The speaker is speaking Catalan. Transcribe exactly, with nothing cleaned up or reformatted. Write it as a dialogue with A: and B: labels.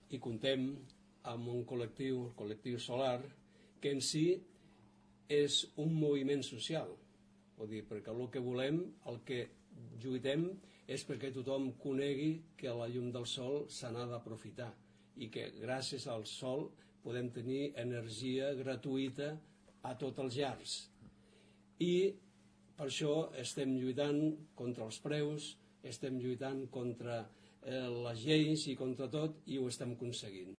A: i contem amb un col·lectiu, el col·lectiu solar, que en si és un moviment social. Vull dir, perquè el que volem, el que lluitem, és perquè tothom conegui que la llum del sol se n'ha d'aprofitar i que gràcies al sol podem tenir energia gratuïta a tots els llars. I per això estem lluitant contra els preus, estem lluitant contra eh, les lleis i contra tot, i ho estem aconseguint.